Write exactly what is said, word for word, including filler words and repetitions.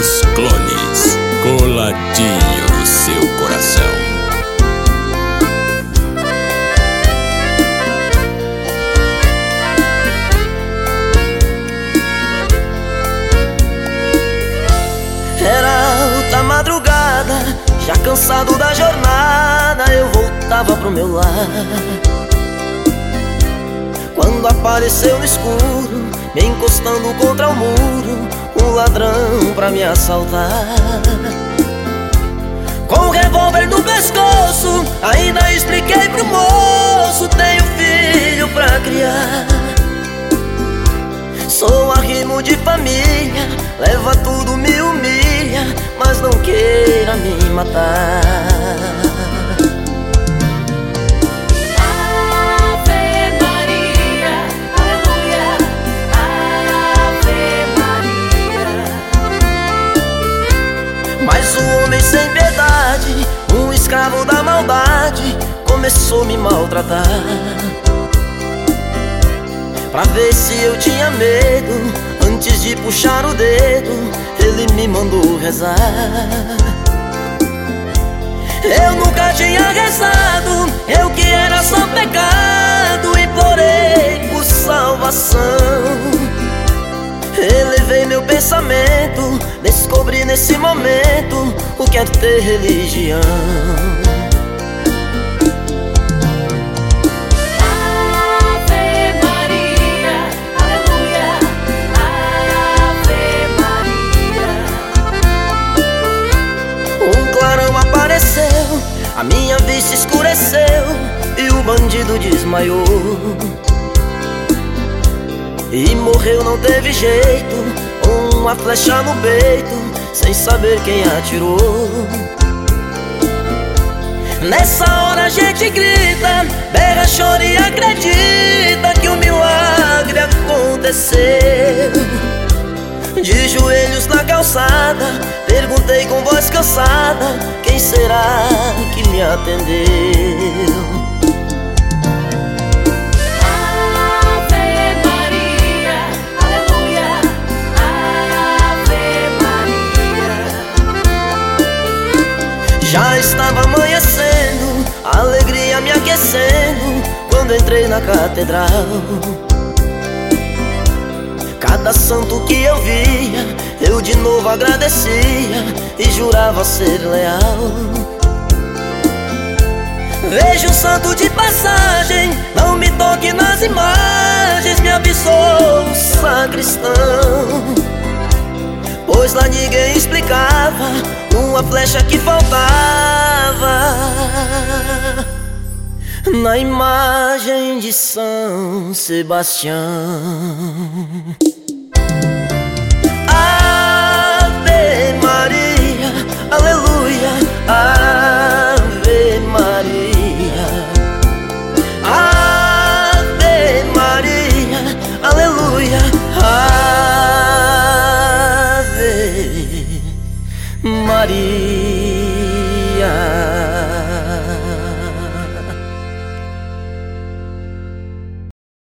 Os Clones, coladinho no seu coração. Era alta madrugada, já cansado da jornada, eu voltava pro meu lar, quando apareceu no escuro, me encostando contra o muro, um ladrão pra me assaltar. Com o revólver no pescoço, ainda expliquei pro moço: tenho filho pra criar. Sou arrimo de família, leva tudo, me humilha, mas não queira me matar. Ave Maria, aleluia, Ave Maria. Mas o homem sem piedade, um escravo da maldade, começou a me maltratar. Pra ver se eu tinha medo, antes de puxar o dedo, ele me mandou rezar. Eu nunca tinha rezado, eu que era só pecado, implorei por salvação. Elevei meu pensamento, descobri nesse momento o que é ter religião. A minha vista escureceu e o bandido desmaiou, e morreu, não teve jeito, com uma flecha no peito, sem saber quem atirou. Nessa hora a gente grita, berra, chora e acredita que um milagre aconteceu. De joelhos na calçada, perguntei com voz cansada: quem será que me atendeu? Ave Maria, aleluia, Ave Maria. Já estava amanhecendo, a alegria me aquecendo, quando entrei na catedral. Cada santo que eu via, eu de novo agradecia e jurava ser leal. Vejo um santo de passagem, não me toque nas imagens, me avisou o sacristão. Pois lá ninguém explicava uma flecha que faltava na imagem de São Sebastião. Ave Maria, aleluia, Ave Maria. Ave Maria, aleluia, Ave Maria.